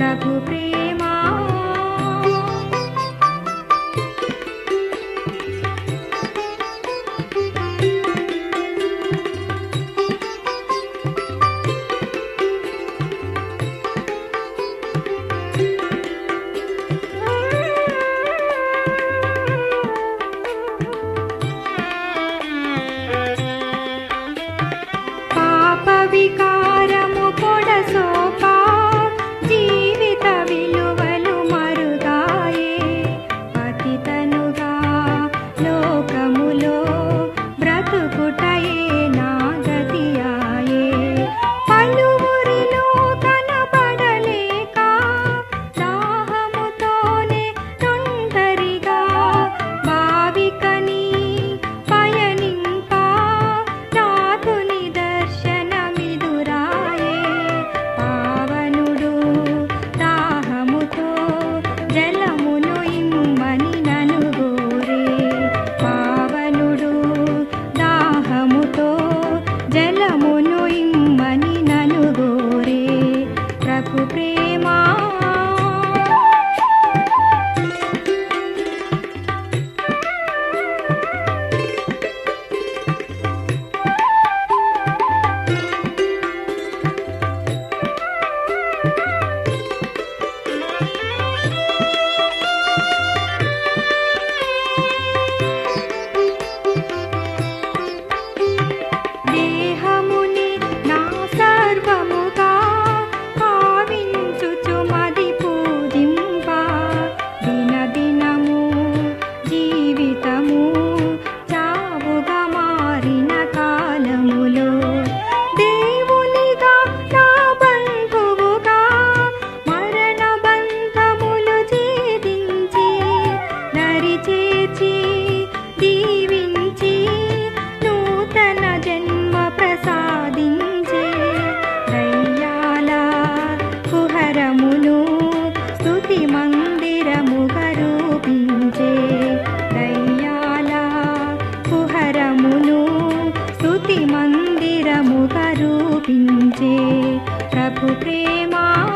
ప్రభు ప్రేమ వికారము పొడసోపా జీవిత విలువలు మరుగాయే పతితనుగా లోకములో బ్రతుకుటయే నా గతియాయే పలువురిలో కనబడలేక దాహముతోనే తొందరిగా భావికని పయనింప నాకు నిదర్శన జలమును ఇమ్మని నను గోరే పావనుడు దాహముతో జలమును ఇమ్మని నను గోరే ప్రభు ప్రేమ దేహముని నా సర్వముగా భావించుచు మది పూజింప దినదినము జీవితము చావుగా మారిన కాలములో దేవునిగా నా బంధువుగా మరణ బంధములు ఛేదించి దరి చేర్చి దీవించి నూతన జన్మ ప్రసాదించే దయ్యాల కుహరమును స్తుతి మందిరముగా రూపించే దయ్యాల కుహరమును స్తుతి మందిరముగా రూపించే ప్రభు ప్రేమ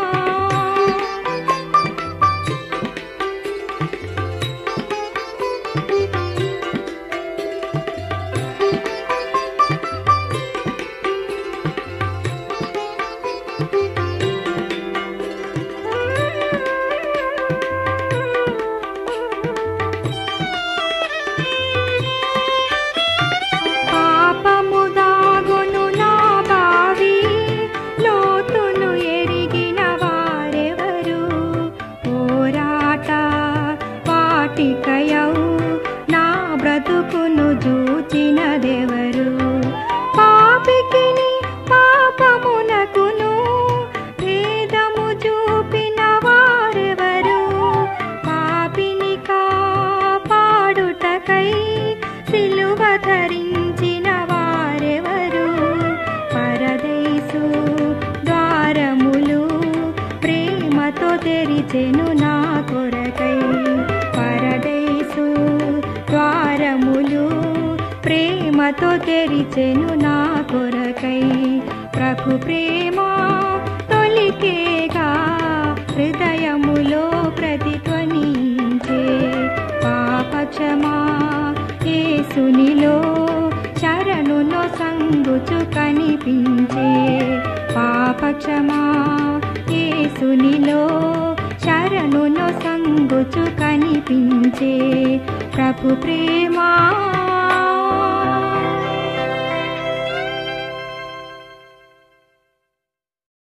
పాపము దాగును నా బావి లోతును ఎరిగిన వారెవరు పోరాట పాటికయౌ నా బ్రతుకును జూచినదెవరు పాపికిని పాపమునకును భేదము చూపిన వారెవరు పాపిని కాపాడుటకై సిలువ ధరించిన వారెవరు పరదేశు ద్వారములు ప్రేమతో తెరిచెను నా కొరకై పరదేశు ద్వారములు ప్రేమతో తెరిచెను నా కొరకై ప్రభు ప్రేమ తొలికేగా హృదయములో ప్రతిధ్వనించే పాపక్షమా యేసునిలో శరణులో సంగుచు కనిపించే పాపక్షమా యేసునిలో శరణులో సంగుచు కనిపించే ప్రభు ప్రేమ